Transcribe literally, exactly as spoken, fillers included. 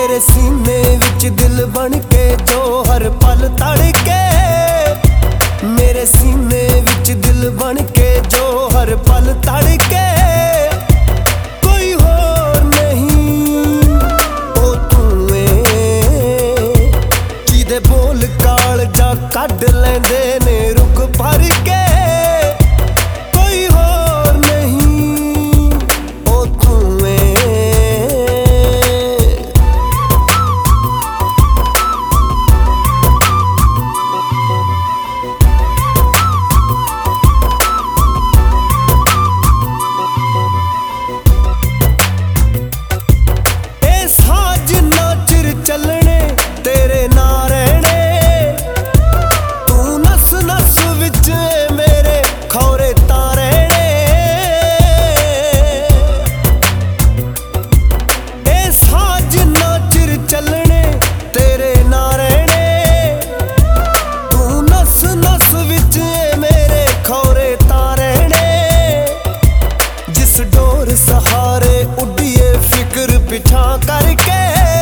मेरे सीने विच दिल बन के जो हर पल तड़के, मेरे सीने विच दिल बन के जो हर पल तड़के। कोई होर नहीं ओ तू ऐ, जिदे बोल काल जा कढ लैंदे ने रुक भर के। कोई होर नहीं ओ तू ऐ। चलने तेरे ना रहने, तू नस नस विच मेरे खौरे तारने। ए साज ना चिर चलने तेरे ना रहने, तू नस नस विच मेरे खौरे तारने। जिस डोर सहारे उड़िए फिक्र पिछा करके,